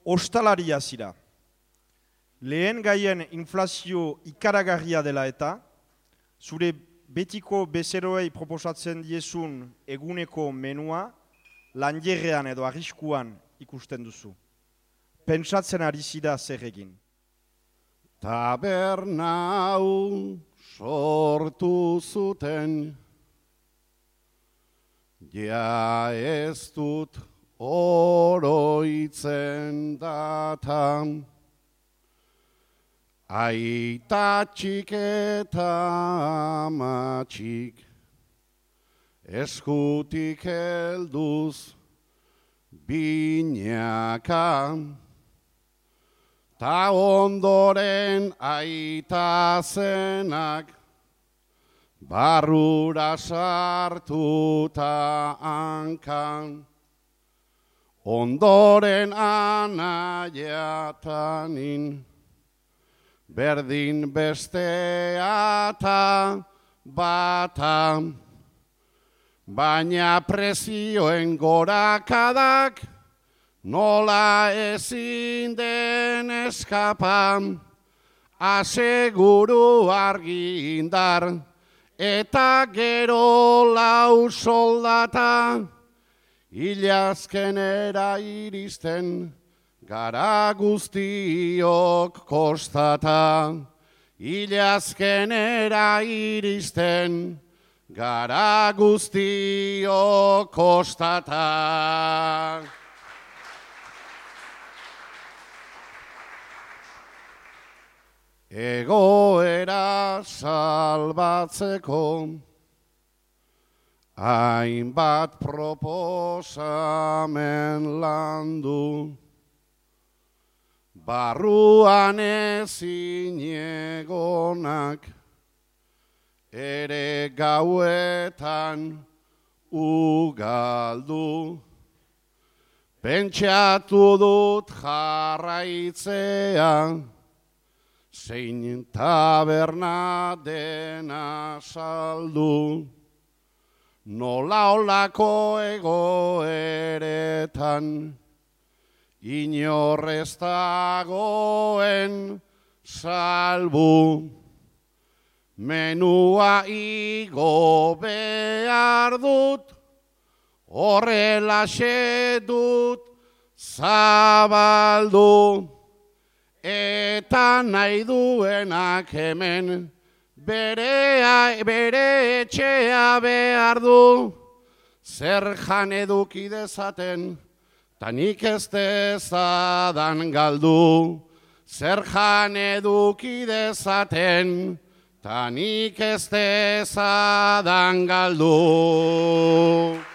Ostalaria zira. Lehen gaien inflazio ikaragarria dela eta, zure betiko bezeroei proposatzen diezun eguneko menua, lanjerrean edo arriskuan ikusten duzu. Pentsatzen ari zira zer egin. Taberna hau sortu zuten, ja ez dut oroitzen datan, aita txik eta ama txik, eskutik helduz binaka, ta ondoren aita zenak, barrura sartuta hankan, ondoren anaiatanin, berdin bestea ta bata, baina prezioen gorakadak nola ezin den eskapan, aseguru argi indar eta gero lau soldata, hilazkenera iristen gara guztiok kostata, hilazkenera iristen gara guztiok kostata. Egoera salbatzeko hainbat proposamen landu, barruan ezin egonak ere gauetan ugaldu. Pentsatu dut jarraitzea, zein taberna dena saldu, nola olako egoeretan, inor ez dagoen salbu. Menua igo behar dut, horrelaxe dut zabaldu, eta nahi duenak hemen bere etxea behar du, zer jan eduki dezaten, ta nik ez dezadan galdu, zer jan eduki dezaten, ta nik ez dezadan galdu.